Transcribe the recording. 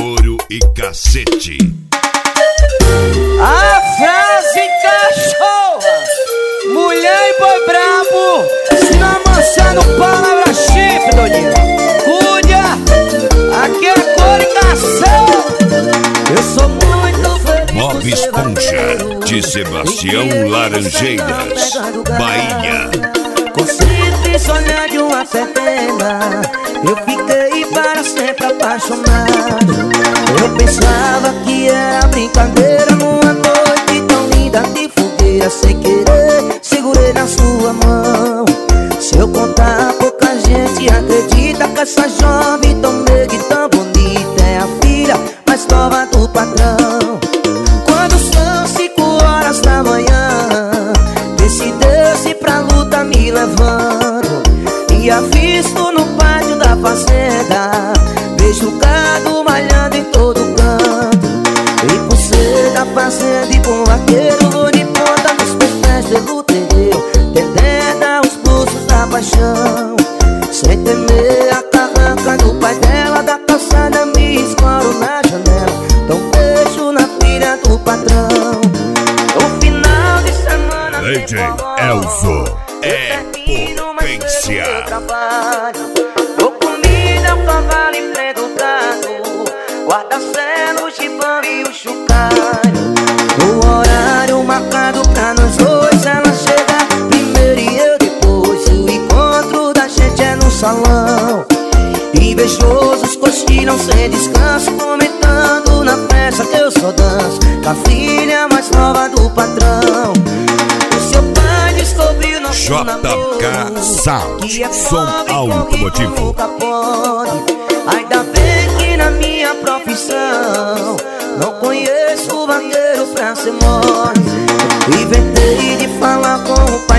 couro e cacete. A frase cachorra, mulher e boi brabo, se não amansando palavra chifre, doidinho. Cuida, aqui é couro e cacete. Eu sou muito feliz. Bob Esponja, de Sebastião Laranjeiras, Bahia. Com simples olhar de uma serpena, eu fiquei para sempre apaixonado. Eu pensava que era brincadeira, numa noite tão linda de fogueira. Sem querer, segurei na sua mão. Se eu contar, pouca gente acredita que essa jovem tão meiga e tão bonita é a filha mais nova do patrão. Quando são 5 horas da manhã, decideu-se pra luta me levando. E avisto no pátio da fazenda, vejo o gado malhando em todo canto. E por ser da fazenda e bom vaqueiro, vou de ponta nos pés pelo terreiro, tendendo aos pulsos da paixão. Sem temer a carranca do pai dela, da calçada me escoro na janela. Dou um beijo na filha do patrão. No final de semana DJ Elzo é potência. Dou comida ao cavalo e prendo o gado, guarda-celo, o gibão e o chocalho. No horário marcado pra nós dois, ela chega primeiro e eu depois. O encontro da gente é no salão. Invejosos cochilam sem descanso, comentando na festa que eu só danço com a filha mais nova do patrão. O seu pai descobriu nosso namoro, JK Sound, que é som pobre, automotivo. corrido, nunca pode. Ainda bem que na minha profissão não conheço vaqueiro pra ser mole. Inventei de falar com o pai